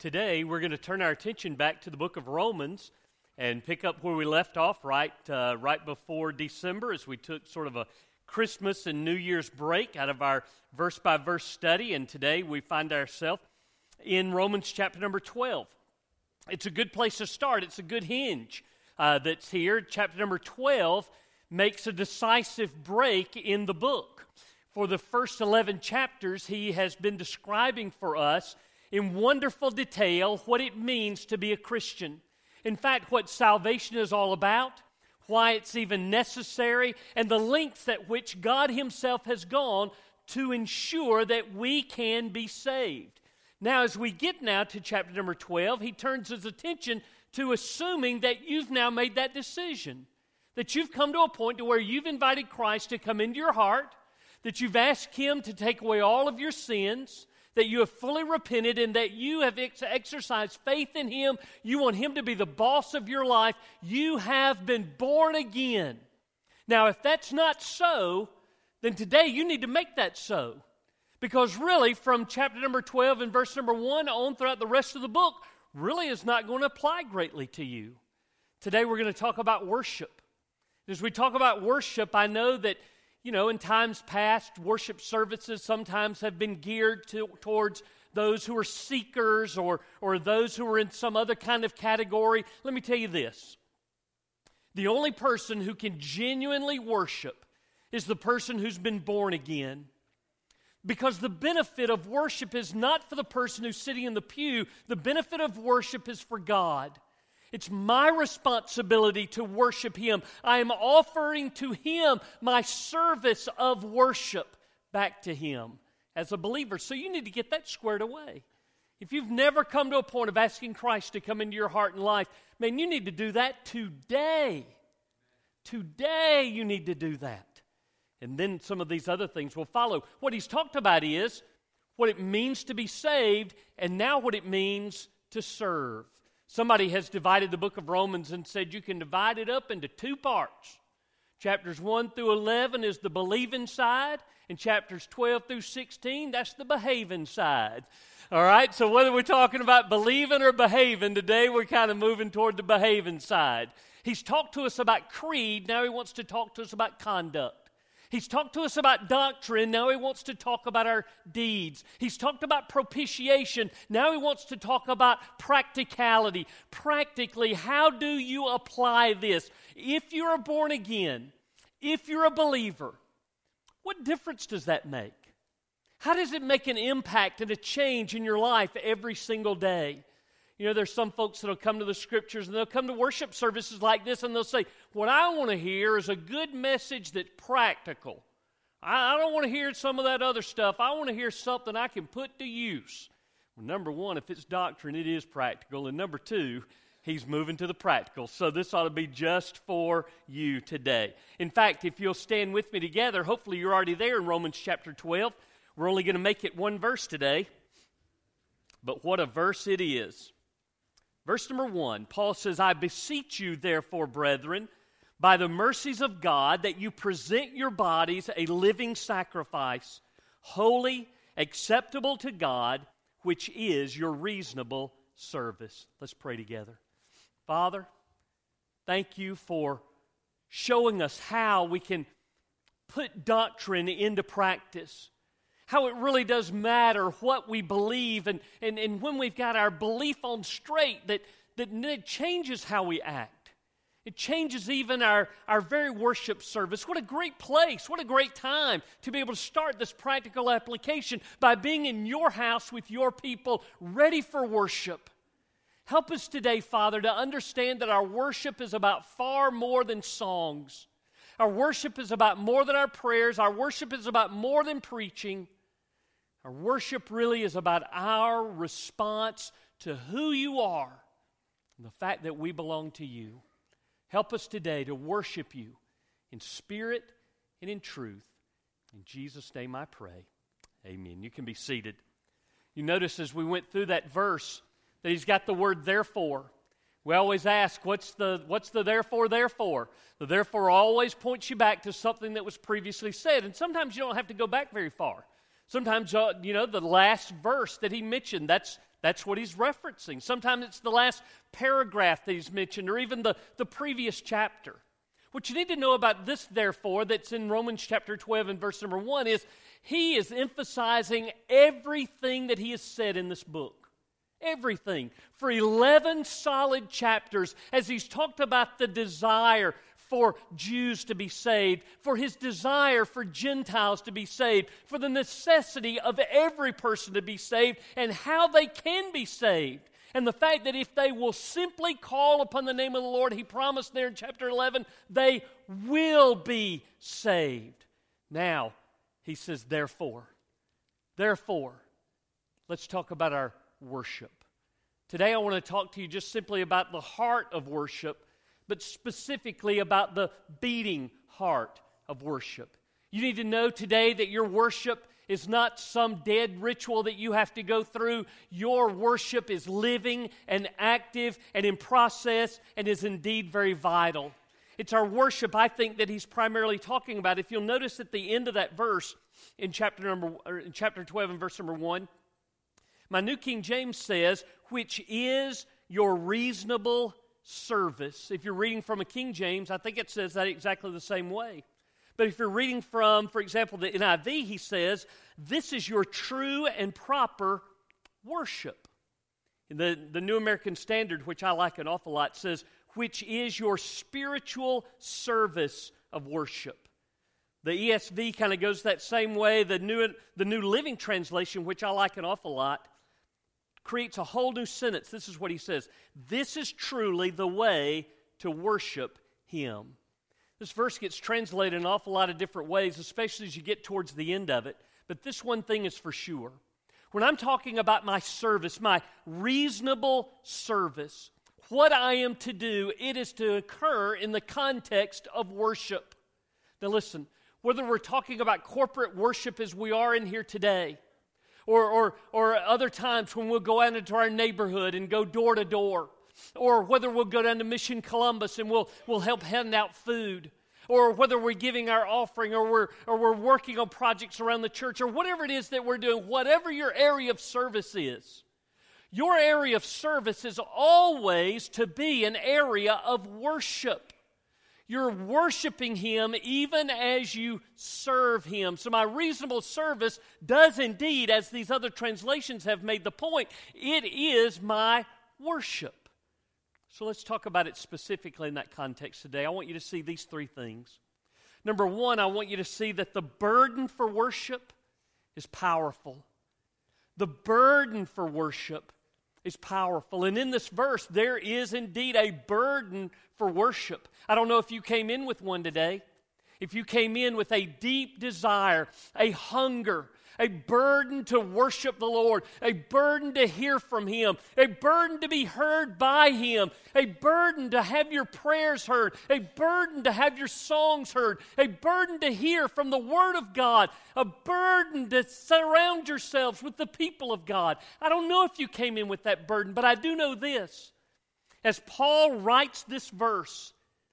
today we're going to turn our attention back to the book of Romans and pick up where we left off right before December, as we took sort of a Christmas and New Year's break out of our verse-by-verse study. And today we find ourselves in Romans chapter number 12. It's a good place to start. It's a good hinge that's here. Chapter number 12 makes a decisive break in the book. For the first 11 chapters, he has been describing for us in wonderful detail what it means to be a Christian. In fact, what salvation is all about, why it's even necessary, and the lengths at which God Himself has gone to ensure that we can be saved. Now, as we get now to chapter number 12, he turns his attention to assuming that you've now made that decision, that you've come to a point to where you've invited Christ to come into your heart, that you've asked Him to take away all of your sins, that you have fully repented, and that you have exercised faith in Him. You want Him to be the boss of your life. You have been born again. Now, if that's not so, then today you need to make that so. Because really, from chapter number 12 and verse number 1 on throughout the rest of the book, really is not going to apply greatly to you. Today we're going to talk about worship. As we talk about worship, I know that in times past, worship services sometimes have been geared towards those who are seekers or those who are in some other kind of category. Let me tell you this. The only person who can genuinely worship is the person who's been born again. Because the benefit of worship is not for the person who's sitting in the pew. The benefit of worship is for God. It's my responsibility to worship Him. I am offering to Him my service of worship back to Him as a believer. So you need to get that squared away. If you've never come to a point of asking Christ to come into your heart and life, man, you need to do that today. Today you need to do that. And then some of these other things will follow. What he's talked about is what it means to be saved, and now what it means to serve. Somebody has divided the book of Romans and said you can divide it up into two parts. Chapters 1 through 11 is the believing side, and chapters 12 through 16, that's the behaving side. All right, so whether we're talking about believing or behaving, today we're kind of moving toward the behaving side. He's talked to us about creed, now he wants to talk to us about conduct. He's talked to us about doctrine, now he wants to talk about our deeds. He's talked about propitiation, now he wants to talk about practicality. Practically, how do you apply this? If you're born again, if you're a believer, what difference does that make? How does it make an impact and a change in your life every single day? There's some folks that will come to the Scriptures and they'll come to worship services like this and they'll say, what I want to hear is a good message that's practical. I don't want to hear some of that other stuff. I want to hear something I can put to use. Well, number one, if it's doctrine, it is practical. And number two, he's moving to the practical. So this ought to be just for you today. In fact, if you'll stand with me together, hopefully you're already there in Romans chapter 12. We're only going to make it one verse today. But what a verse it is. Verse number 1, Paul says, I beseech you, therefore, brethren, by the mercies of God, that you present your bodies a living sacrifice, holy, acceptable to God, which is your reasonable service. Let's pray together. Father, thank you for showing us how we can put doctrine into practice. How it really does matter what we believe, and when we've got our belief on straight, that it changes how we act. It changes even our very worship service. What a great place, what a great time to be able to start this practical application by being in your house with your people, ready for worship. Help us today, Father, to understand that our worship is about far more than songs. Our worship is about more than our prayers. Our worship is about more than preaching. Our worship really is about our response to who you are and the fact that we belong to you. Help us today to worship you in spirit and in truth. In Jesus' name I pray. Amen. You can be seated. You notice as we went through that verse that he's got the word therefore. We always ask, what's the therefore? The therefore always points you back to something that was previously said. And sometimes you don't have to go back very far. Sometimes, the last verse that he mentioned, that's what he's referencing. Sometimes it's the last paragraph that he's mentioned, or even the previous chapter. What you need to know about this, therefore, that's in Romans chapter 12 and verse number 1 is he is emphasizing everything that he has said in this book. Everything. For 11 solid chapters, as he's talked about the desire for Jews to be saved, for his desire for Gentiles to be saved, for the necessity of every person to be saved, and how they can be saved. And the fact that if they will simply call upon the name of the Lord, he promised there in chapter 11, they will be saved. Now, he says, therefore, let's talk about our worship. Today I want to talk to you just simply about the heart of worship, but specifically about the beating heart of worship. You need to know today that your worship is not some dead ritual that you have to go through. Your worship is living and active and in process and is indeed very vital. It's our worship, I think, that he's primarily talking about. If you'll notice at the end of that verse in chapter 12 and verse number 1, my New King James says, which is your reasonable service. If you're reading from a King James, I think it says that exactly the same way. But if you're reading from, for example, the NIV, he says, this is your true and proper worship. In the New American Standard, which I like an awful lot, says, which is your spiritual service of worship. The ESV kind of goes that same way. The New Living Translation, which I like an awful lot, creates a whole new sentence. This is what he says. This is truly the way to worship him. This verse gets translated in an awful lot of different ways, especially as you get towards the end of it. But this one thing is for sure. When I'm talking about my service, my reasonable service, what I am to do, it is to occur in the context of worship. Now listen, whether we're talking about corporate worship as we are in here today, or other times when we'll go out into our neighborhood and go door to door, or whether we'll go down to Mission Columbus and we'll help hand out food, or whether we're giving our offering, or we're working on projects around the church, or whatever it is that we're doing, whatever your area of service is, your area of service is always to be an area of worship. You're worshiping him even as you serve him. So my reasonable service does indeed, as these other translations have made the point, it is my worship. So let's talk about it specifically in that context today. I want you to see these three things. Number one, I want you to see that the burden for worship is powerful. The burden for worship is powerful. And in this verse, there is indeed a burden for worship. I don't know if you came in with one today. If you came in with a deep desire, a hunger, a burden to worship the Lord, a burden to hear from him, a burden to be heard by him, a burden to have your prayers heard, a burden to have your songs heard, a burden to hear from the Word of God, a burden to surround yourselves with the people of God. I don't know if you came in with that burden, but I do know this. As Paul writes this verse,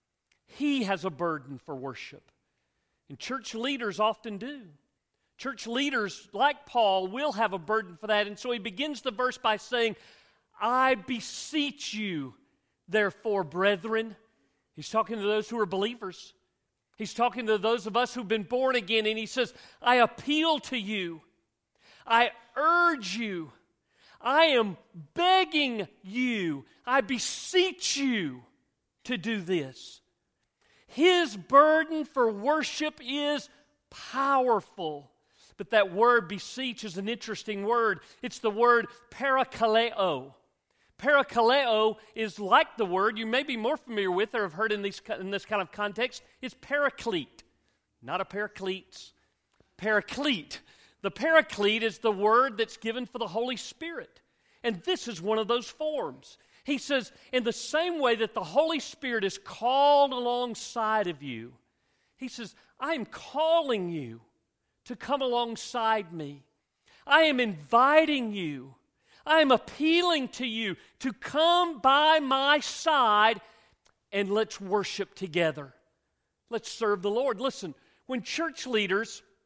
he has a burden for worship. And church leaders often do. Church leaders, like Paul, will have a burden for that. And so he begins the verse by saying, I beseech you, therefore, brethren. He's talking to those who are believers. He's talking to those of us who've been born again. And he says, I appeal to you. I urge you. I am begging you. I beseech you to do this. His burden for worship is powerful. But that word beseech is an interesting word. It's the word parakaleo. Parakaleo is like the word you may be more familiar with or have heard in this kind of context. It's paraclete, not a paracletes. Paraclete. The paraclete is the word that's given for the Holy Spirit. And this is one of those forms. He says, in the same way that the Holy Spirit is called alongside of you, he says, I am calling you to come alongside me. I am inviting you. I am appealing to you to come by my side and let's worship together. Let's serve the Lord. Listen, when church leaders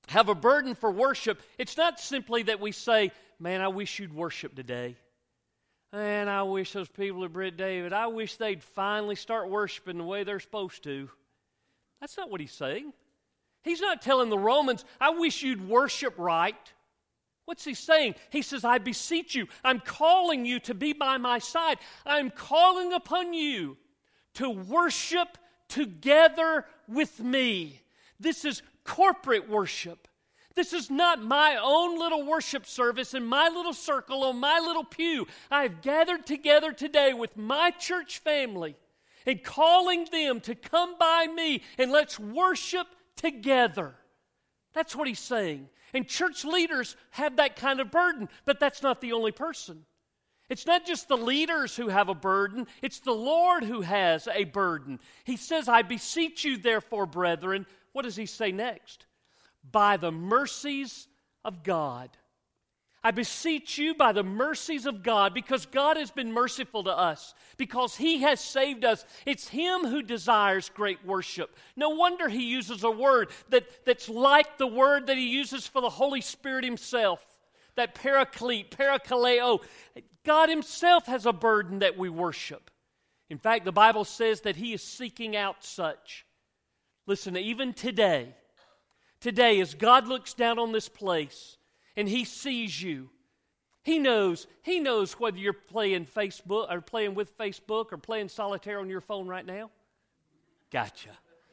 have a burden for worship, it's not simply that we say, man, I wish you'd worship today. Man, I wish those people at Britt David, I wish they'd finally start worshiping the way they're supposed to. That's not what he's saying. He's not telling the Romans, I wish you'd worship right. What's he saying? He says, I beseech you, I'm calling you to be by my side. I'm calling upon you to worship together with me. This is corporate worship. This is not my own little worship service in my little circle on my little pew. I've gathered together today with my church family and calling them to come by me and let's worship together. That's what he's saying. And church leaders have that kind of burden, but that's not the only person. It's not just the leaders who have a burden, it's the Lord who has a burden. He says, I beseech you therefore, brethren. What does he say next? By the mercies of God. I beseech you by the mercies of God, because God has been merciful to us, because He has saved us. It's Him who desires great worship. No wonder He uses a word that's like the word that He uses for the Holy Spirit Himself, that paraclete, parakaleo. God Himself has a burden that we worship. In fact, the Bible says that He is seeking out such. Listen, even today, as God looks down on this place, and He sees you. He knows whether you're playing Facebook or playing with Facebook or playing solitaire on your phone right now. Gotcha.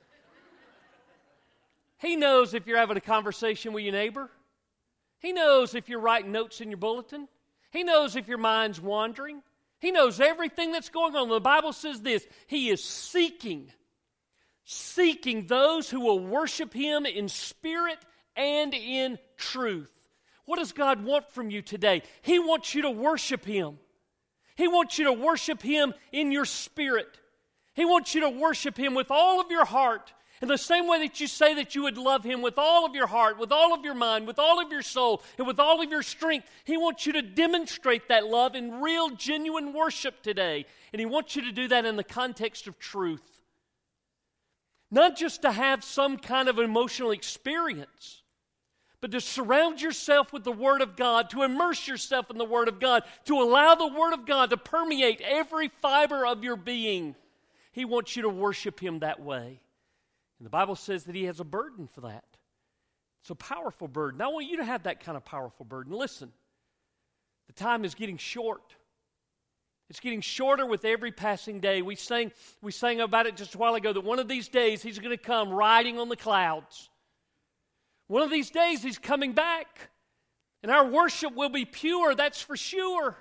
He knows if you're having a conversation with your neighbor. He knows if you're writing notes in your bulletin. He knows if your mind's wandering. He knows everything that's going on. The Bible says this, He is seeking those who will worship Him in spirit and in truth. What does God want from you today? He wants you to worship Him. He wants you to worship Him in your spirit. He wants you to worship Him with all of your heart. In the same way that you say that you would love Him with all of your heart, with all of your mind, with all of your soul, and with all of your strength, He wants you to demonstrate that love in real, genuine worship today. And He wants you to do that in the context of truth. Not just to have some kind of emotional experience, but to surround yourself with the Word of God, to immerse yourself in the Word of God, to allow the Word of God to permeate every fiber of your being. He wants you to worship Him that way. And the Bible says that He has a burden for that. It's a powerful burden. I want you to have that kind of powerful burden. Listen, the time is getting short. It's getting shorter with every passing day. We sang about it just a while ago that one of these days He's going to come riding on the clouds. One of these days He's coming back, and our worship will be pure, that's for sure.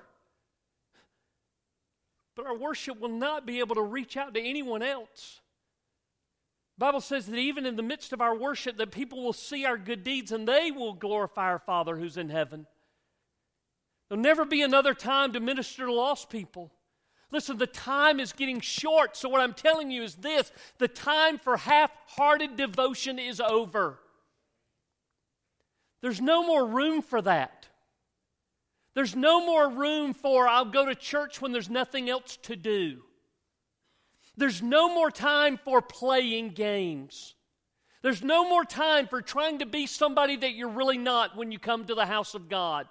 But our worship will not be able to reach out to anyone else. The Bible says that even in the midst of our worship, that people will see our good deeds and they will glorify our Father who's in heaven. There'll never be another time to minister to lost people. Listen, the time is getting short, so what I'm telling you is this: the time for half-hearted devotion is over. There's no more room for that. There's no more room for, I'll go to church when there's nothing else to do. There's no more time for playing games. There's no more time for trying to be somebody that you're really not when you come to the house of God.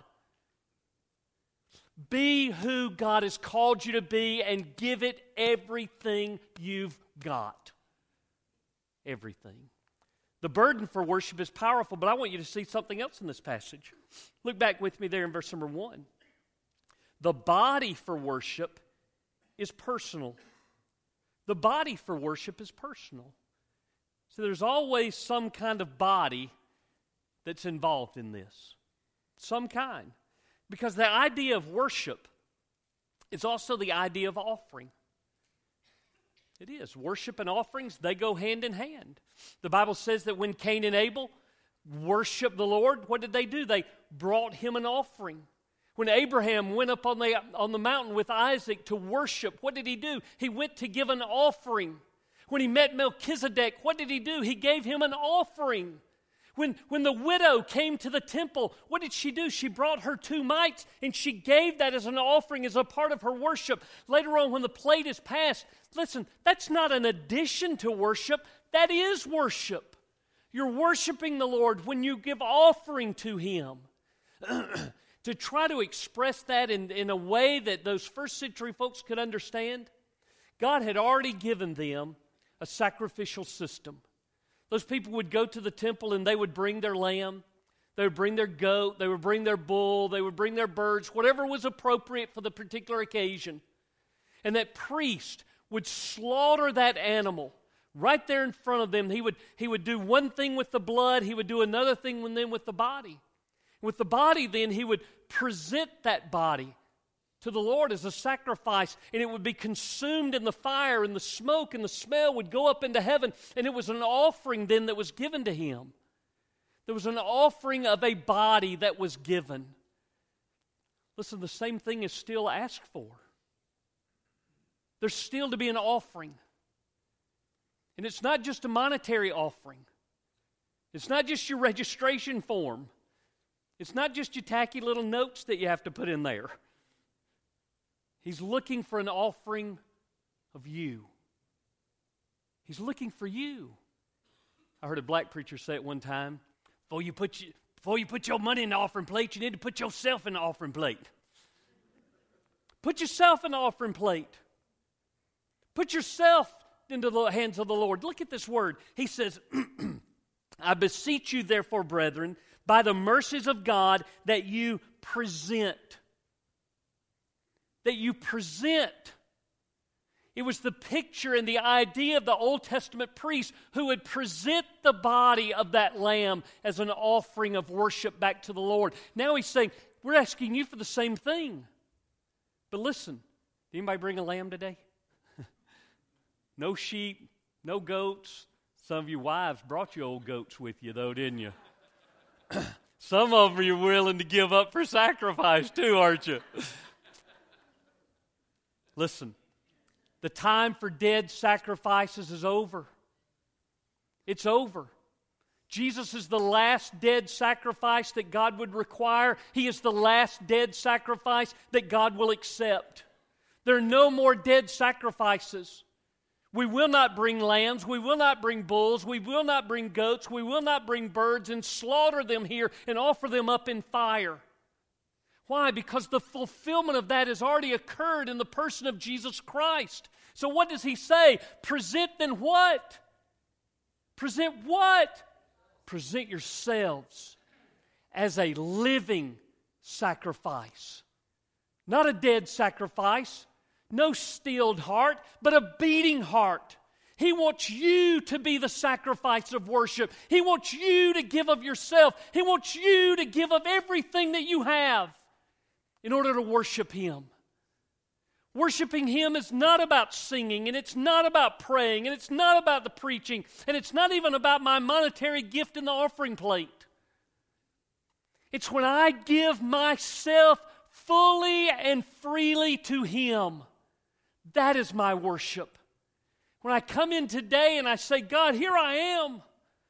Be who God has called you to be and give it everything you've got. Everything. The burden for worship is powerful, but I want you to see something else in this passage. Look back with me there in verse number 1. The body for worship is personal. The body for worship is personal. So there's always some kind of body that's involved in this. Some kind. Because the idea of worship is also the idea of offering. It is. Worship and offerings, they go hand in hand. The Bible says that when Cain and Abel worshiped the Lord, what did they do? They brought him an offering. When Abraham went up on the mountain with Isaac to worship, what did he do? He went to give an offering. When he met Melchizedek, what did he do? He gave him an offering. When the widow came to the temple, what did she do? She brought her 2 mites, and she gave that as an offering, as a part of her worship. Later on, when the plate is passed, listen, that's not an addition to worship. That is worship. You're worshiping the Lord when you give offering to Him. To try to express that in a way that those first century folks could understand, God had already given them a sacrificial system. Those people would go to the temple and they would bring their lamb, they would bring their goat, they would bring their bull, they would bring their birds, whatever was appropriate for the particular occasion. And that priest would slaughter that animal right there in front of them. He would do one thing with the blood, he would do another thing with the body. With the body, then, he would present that body to the Lord as a sacrifice, and it would be consumed in the fire, and the smoke and the smell would go up into heaven, and it was an offering then that was given to Him. There was an offering of a body that was given. Listen, the same thing is still asked for. There's still to be an offering. And it's not just a monetary offering. It's not just your registration form. It's not just your tacky little notes that you have to put in there. He's looking for an offering of you. He's looking for you. I heard a black preacher say it one time, before you put your money in the offering plate, you need to put yourself in the offering plate. Put yourself in the offering plate. Put yourself into the hands of the Lord. Look at this word. He says, I beseech you therefore, brethren, by the mercies of God, that you present. That you present. It was the picture and the idea of the Old Testament priest who would present the body of that lamb as an offering of worship back to the Lord. Now he's saying, we're asking you for the same thing. But listen, did anybody bring a lamb today? No sheep, no goats. Some of you wives brought your old goats with you though, didn't you? Some of them you're willing to give up for sacrifice too, aren't you? Listen, the time for dead sacrifices is over. It's over. Jesus is the last dead sacrifice that God would require. He is the last dead sacrifice that God will accept. There are no more dead sacrifices. We will not bring lambs, we will not bring bulls, we will not bring goats, we will not bring birds and slaughter them here and offer them up in fire. Why? Because the fulfillment of that has already occurred in the person of Jesus Christ. So what does He say? Present then what? Present what? Present yourselves as a living sacrifice. Not a dead sacrifice. No stilled heart, but a beating heart. He wants you to be the sacrifice of worship. He wants you to give of yourself. He wants you to give of everything that you have in order to worship Him. Worshiping Him is not about singing, and it's not about praying, and it's not about the preaching, and it's not even about my monetary gift in the offering plate. It's when I give myself fully and freely to Him. That is my worship. When I come in today and I say, God, here I am.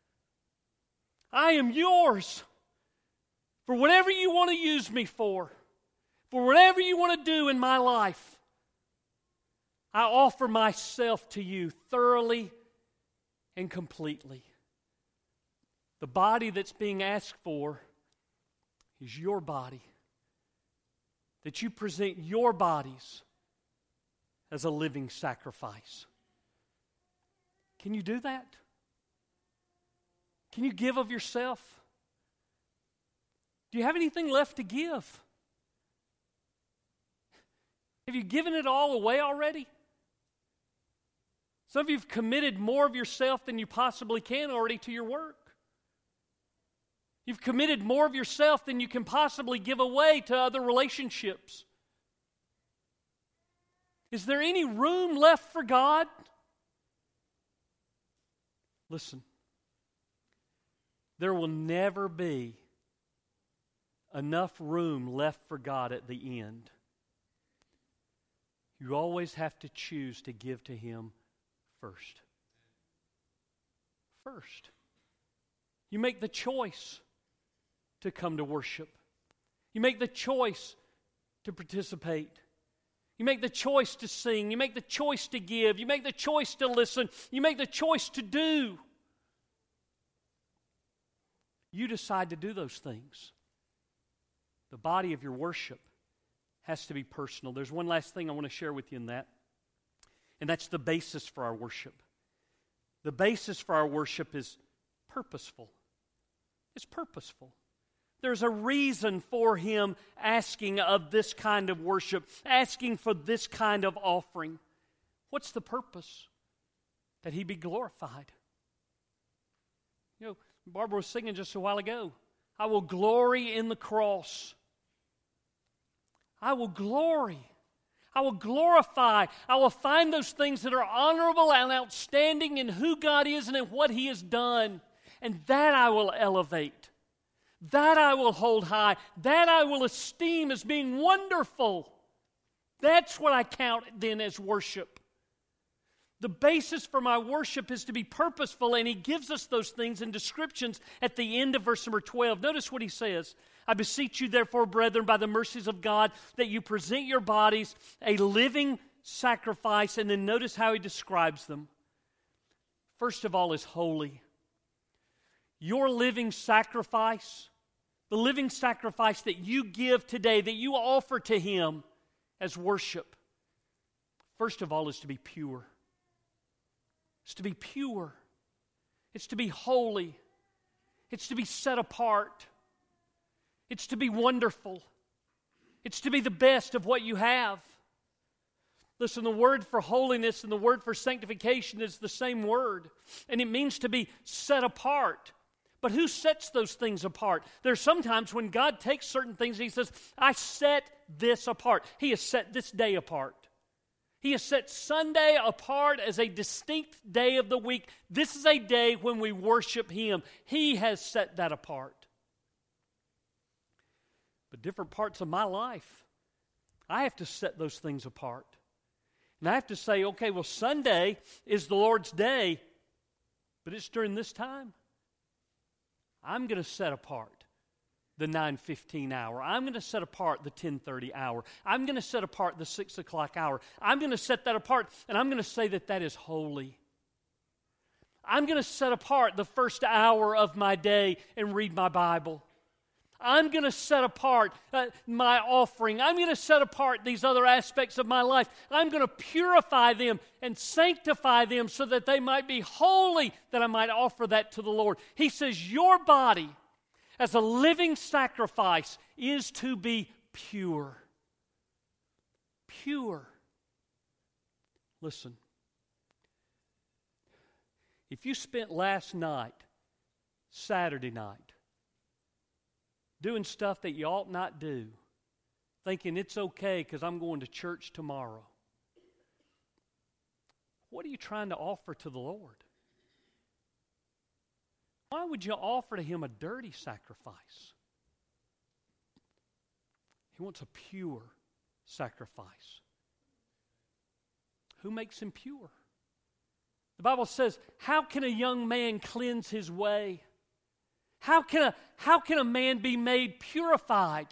I am yours. For whatever you want to use me for whatever you want to do in my life, I offer myself to you thoroughly and completely. The body that's being asked for is your body. That you present your bodies as a living sacrifice. Can you do that? Can you give of yourself? Do you have anything left to give? Have you given it all away already? Some of you have committed more of yourself than you possibly can already to your work. You've committed more of yourself than you can possibly give away to other relationships. Is there any room left for God? Listen, there will never be enough room left for God at the end. You always have to choose to give to Him first. First. You make the choice to come to worship. You make the choice to participate. You make the choice to sing. You make the choice to give. You make the choice to listen. You make the choice to do. you decide to do those things. The body of your worship has to be personal. There's one last thing I want to share with you in that, and that's the basis for our worship. The basis for our worship is purposeful. It's purposeful. There's a reason for Him asking of this kind of worship, asking for this kind of offering. What's the purpose? That He be glorified. You know, Barbara was singing just a while ago, I will glory in the cross. I will glory. I will glorify. I will find those things that are honorable and outstanding in who God is and in what He has done. And that I will elevate. That I will hold high. That I will esteem as being wonderful. That's what I count then as worship. The basis for my worship is to be purposeful, and He gives us those things in descriptions at the end of verse number 12. Notice what He says. I beseech you, therefore, brethren, by the mercies of God, that you present your bodies a living sacrifice. And then notice how He describes them. First of all is holy. Your living sacrifice, the living sacrifice that you give today, that you offer to Him as worship, first of all is to be pure. It's to be pure. It's to be holy. It's to be set apart. It's to be wonderful. It's to be the best of what you have. Listen, the word for holiness and the word for sanctification is the same word, and it means to be set apart. But who sets those things apart? There's sometimes when God takes certain things, He says, I set this apart. He has set this day apart. He has set Sunday apart as a distinct day of the week. This is a day when we worship Him. He has set that apart. But different parts of my life, I have to set those things apart. And I have to say, okay, well, Sunday is the Lord's day, but it's during this time. I'm going to set apart the 9:15 hour. I'm going to set apart the 10:30 hour. I'm going to set apart the 6 o'clock hour. I'm going to set that apart, and I'm going to say that that is holy. I'm going to set apart the first hour of my day and read my Bible. I'm going to set apart my offering. I'm going to set apart these other aspects of my life. I'm going to purify them and sanctify them so that they might be holy, that I might offer that to the Lord. He says, your body as a living sacrifice is to be pure. Pure. Listen, if you spent last night, Saturday night, doing stuff that you ought not do, thinking it's okay because I'm going to church tomorrow, what are you trying to offer to the Lord? Why would you offer to Him a dirty sacrifice? He wants a pure sacrifice. Who makes Him pure? The Bible says, how can a young man cleanse his way? How can a man be made purified?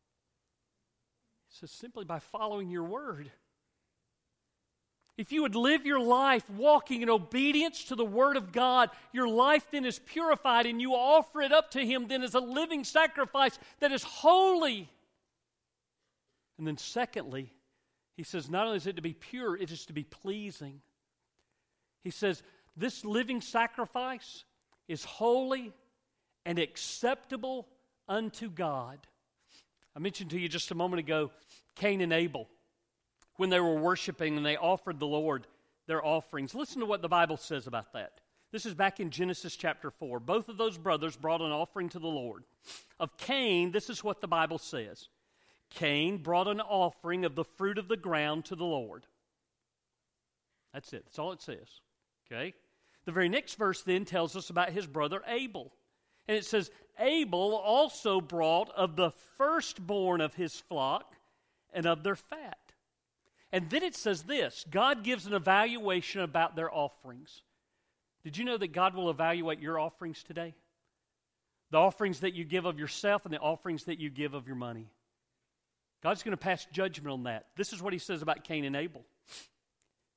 It says simply by following your word. If you would live your life walking in obedience to the Word of God, your life then is purified and you offer it up to Him then as a living sacrifice that is holy. And then secondly, He says not only is it to be pure, it is to be pleasing. He says this living sacrifice is holy and acceptable unto God. I mentioned to you just a moment ago, Cain and Abel, when they were worshiping and they offered the Lord their offerings. Listen to what the Bible says about that. This is back in Genesis chapter 4. Both of those brothers brought an offering to the Lord. Of Cain, this is what the Bible says. Cain brought an offering of the fruit of the ground to the Lord. That's it. That's all it says. Okay? The very next verse then tells us about his brother Abel. And it says, Abel also brought of the firstborn of his flock and of their fat. And then it says this, God gives an evaluation about their offerings. Did you know that God will evaluate your offerings today? The offerings that you give of yourself and the offerings that you give of your money. God's going to pass judgment on that. This is what He says about Cain and Abel.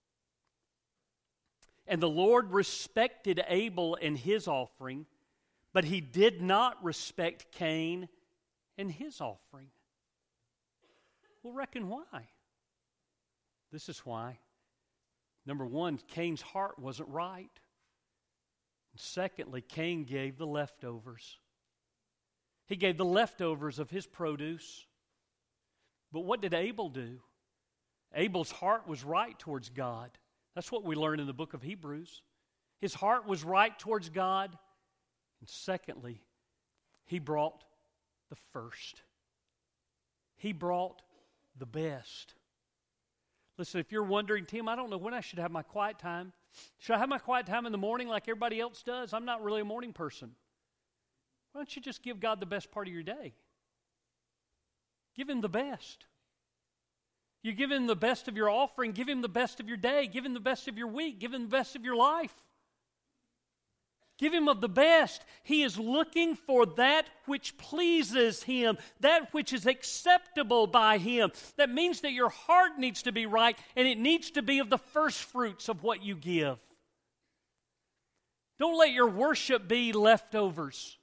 And the Lord respected Abel and his offering, but he did not respect Cain and his offering. Well, reckon why? This is why. Number one, Cain's heart wasn't right. And secondly, Cain gave the leftovers. He gave the leftovers of his produce. But what did Abel do? Abel's heart was right towards God. That's what we learn in the book of Hebrews. His heart was right towards God. And secondly, he brought the first. He brought the best. Listen, if you're wondering, Tim, I don't know when I should have my quiet time. Should I have my quiet time in the morning like everybody else does? I'm not really a morning person. Why don't you just give God the best part of your day? Give Him the best. You give Him the best of your offering. Give Him the best of your day. Give Him the best of your week. Give Him the best of your life. Give Him of the best. He is looking for that which pleases Him, that which is acceptable by Him. That means that your heart needs to be right, and it needs to be of the first fruits of what you give. Don't let your worship be leftovers.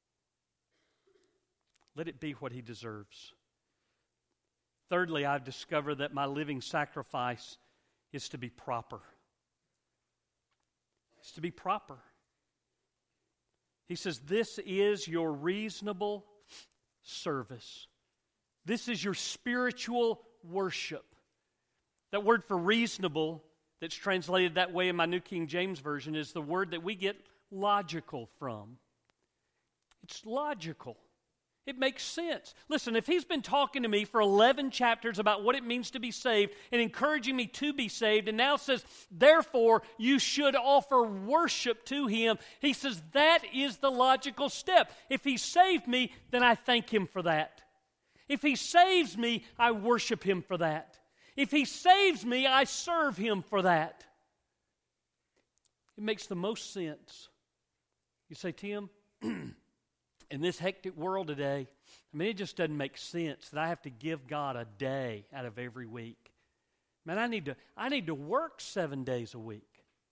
Let it be what He deserves. Thirdly, I've discovered that my living sacrifice is to be proper. It's to be proper. He says, this is your reasonable service. This is your spiritual worship. That word for reasonable that's translated that way in my New King James Version is the word that we get logical from. It's logical. It makes sense. Listen, if He's been talking to me for 11 chapters about what it means to be saved and encouraging me to be saved, and now says, therefore, you should offer worship to Him, He says that is the logical step. If He saved me, then I thank Him for that. If He saves me, I worship Him for that. If He saves me, I serve Him for that. It makes the most sense. You say, Tim, in this hectic world today, it just doesn't make sense that I have to give God a day out of every week. Man, I need to work 7 days a week.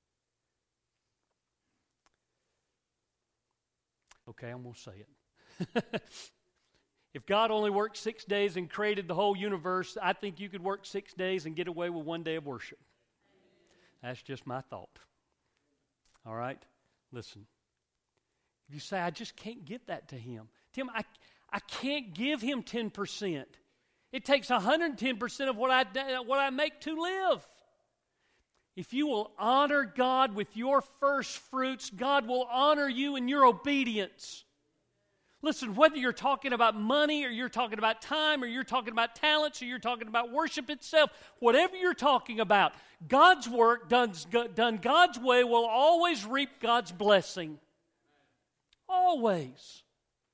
Okay, I'm going to say it. If God only worked 6 days and created the whole universe, I think you could work 6 days and get away with 1 day of worship. That's just my thought. All right? Listen. If you say, I just can't give that to Him. Tim, I can't give Him 10%. It takes 110% of what I make to live. If you will honor God with your first fruits, God will honor you in your obedience. Listen, whether you're talking about money or you're talking about time or you're talking about talents or you're talking about worship itself, whatever you're talking about, God's work done God's way will always reap God's blessing. Always.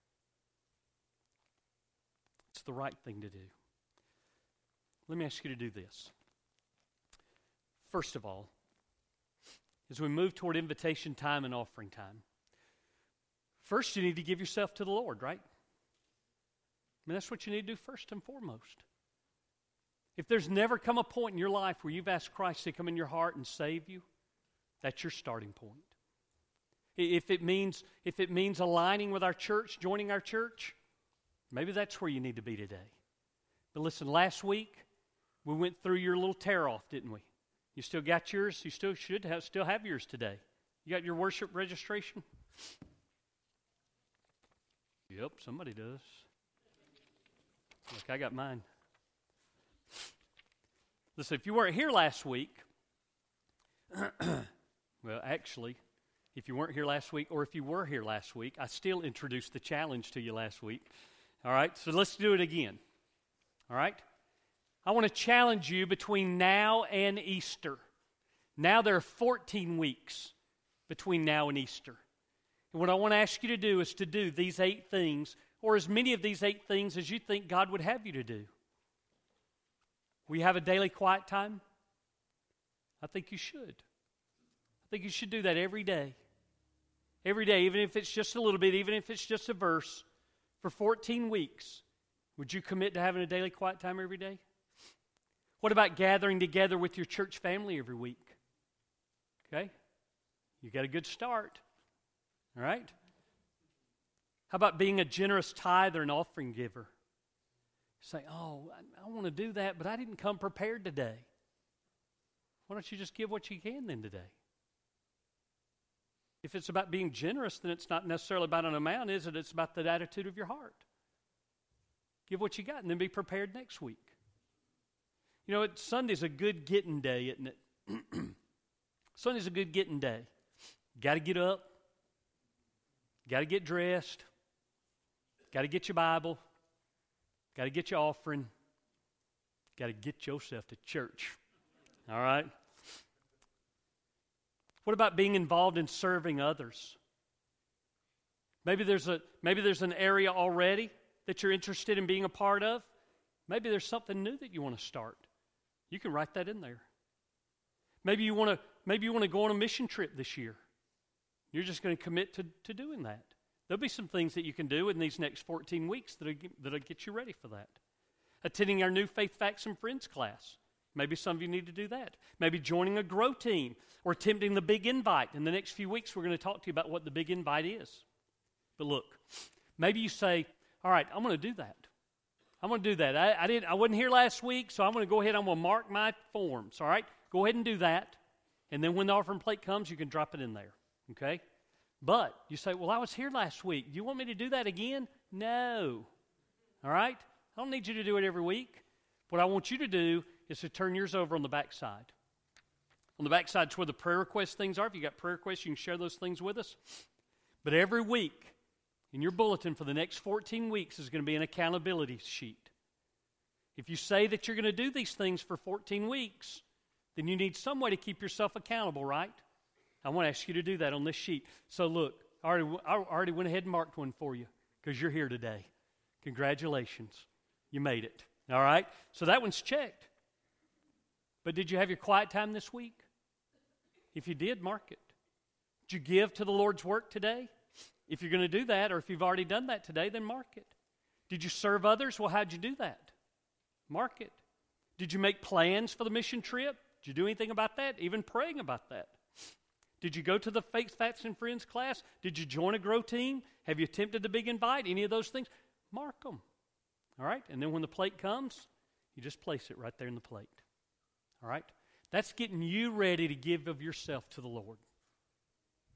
It's the right thing to do. Let me ask you to do this. First of all, as we move toward invitation time and offering time, first you need to give yourself to the Lord, right? That's what you need to do first and foremost. If there's never come a point in your life where you've asked Christ to come in your heart and save you, that's your starting point. If it means aligning with our church, joining our church, maybe that's where you need to be today. But listen, last week we went through your little tear-off, didn't we? You still got yours? You still should have yours today. You got your worship registration? Yep, somebody does. Look, I got mine. Listen, if you weren't here last week, well, actually, if you weren't here last week, or if you were here last week, I still introduced the challenge to you last week. All right, so let's do it again. All right? I want to challenge you between now and Easter. Now there are 14 weeks between now and Easter. And what I want to ask you to do is to do these 8 things, or as many of these 8 things as you think God would have you to do. Will you have a daily quiet time? I think you should. I think you should do that every day. Every day, even if it's just a little bit, even if it's just a verse, for 14 weeks, would you commit to having a daily quiet time every day? What about gathering together with your church family every week? Okay? You got a good start. All right? How about being a generous tither and offering giver? Say, oh, I want to do that, but I didn't come prepared today. Why don't you just give what you can then today? If it's about being generous, then it's not necessarily about an amount, is it? It's about the attitude of your heart. Give what you got and then be prepared next week. You know, Sunday's a good getting day, isn't it? Sunday's a good getting day. Got to get up. Got to get dressed. Got to get your Bible. Got to get your offering. Got to get yourself to church. All right? What about being involved in serving others? Maybe there's an area already that you're interested in being a part of. Maybe there's something new that you want to start. You can write that in there. Maybe you want to go on a mission trip this year. You're just going to commit to doing that. There'll be some things that you can do in these next 14 weeks that'll get you ready for that. Attending our new Faith Facts and Friends class. Maybe some of you need to do that. Maybe joining a grow team or attempting the Big Invite. In the next few weeks, we're going to talk to you about what the Big Invite is. But look, maybe you say, all right, I'm going to do that. I'm going to do that. I wasn't here last week, so I'm going to go ahead. I'm going to mark my forms, all right? Go ahead and do that. And then when the offering plate comes, you can drop it in there, okay? But you say, well, I was here last week. Do you want me to do that again? No. All right? I don't need you to do it every week. What I want you to do is to turn yours over on the back side. On the back side is where the prayer request things are. If you've got prayer requests, you can share those things with us. But every week, in your bulletin for the next 14 weeks is going to be an accountability sheet. If you say that you're going to do these things for 14 weeks, then you need some way to keep yourself accountable, right? I want to ask you to do that on this sheet. So look, I already went ahead and marked one for you because you're here today. Congratulations. You made it. All right? So that one's checked. But did you have your quiet time this week? If you did, mark it. Did you give to the Lord's work today? If you're going to do that, or if you've already done that today, then mark it. Did you serve others? Well, how'd you do that? Mark it. Did you make plans for the mission trip? Did you do anything about that? Even praying about that? Did you go to the Faith Facts and Friends class? Did you join a grow team? Have you attempted the Big Invite? Any of those things? Mark them. All right? And then when the plate comes, you just place it right there in the plate. All right? That's getting you ready to give of yourself to the Lord.